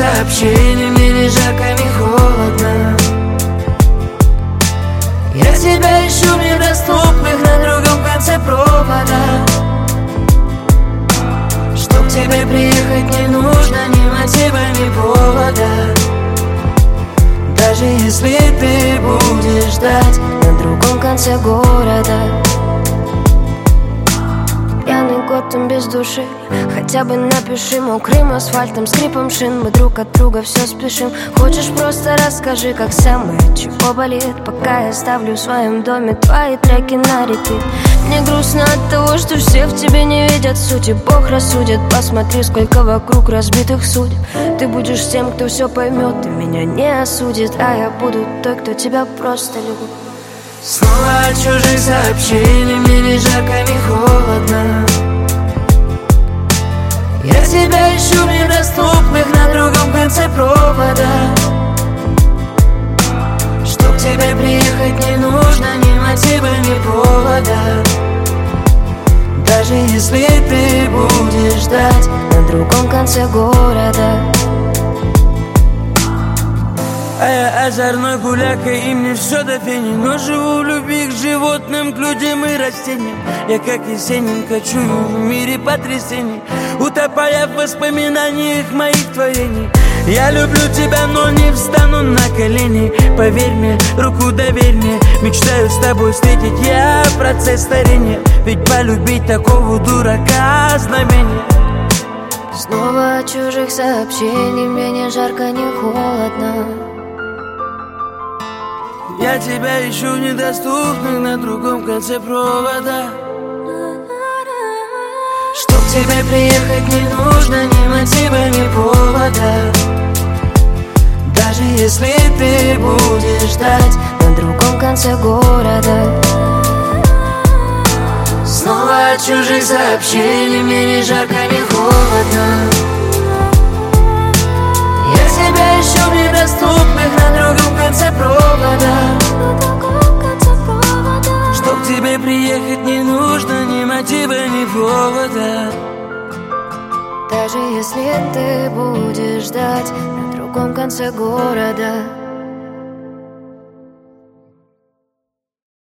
сообщений, мне ни жарко, ни холодно. Я тебя ищу в недоступных на другом конце провода. Чтоб к тебе приехать не нужно ни мотива, ни повода. Даже если ты будешь ждать на другом конце города. Пьяный год, он без души. Хотя бы напиши мокрым асфальтом, скрипом шин. Мы друг от друга все спешим. Хочешь, просто расскажи, как самое, чего болит. Пока я ставлю в своем доме твои треки на репит. Мне грустно от того, что все в тебе не видят сути. Бог рассудит, посмотри, сколько вокруг разбитых судеб. Ты будешь тем, кто все поймет и меня не осудит. А я буду той, кто тебя просто любит. Снова от чужих сообщений, мне ни жарко, ни холодно. Я тебя ищу в недоступных на другом конце провода. Чтоб к тебе приехать не нужно ни мотива, ни повода. Даже если ты будешь ждать на другом конце города. А я озорной гуляка, и мне все до фени. Но живу в любви к животным, к людям и растениям. Я как Есенин кочую в мире потрясений, утопая в воспоминаниях моих творений. Я люблю тебя, но не встану на колени. Поверь мне, руку доверь мне. Мечтаю с тобой встретить я процесс старения. Ведь полюбить такого дурака знамение. Снова от чужих сообщений, мне ни жарко, ни холодно. Я тебя ищу в недоступных на другом конце провода. Чтоб к тебе приехать не нужно ни мотива, ни повода. Даже если ты будешь ждать на другом конце города. Снова от чужих сообщений, мне ни жарко, ни холодно. Я тебя ищу в недоступных на другом конце провода. Чтоб к тебе приехать не нужно ни мотива, ни повода. Даже если ты будешь ждать на другом конце города.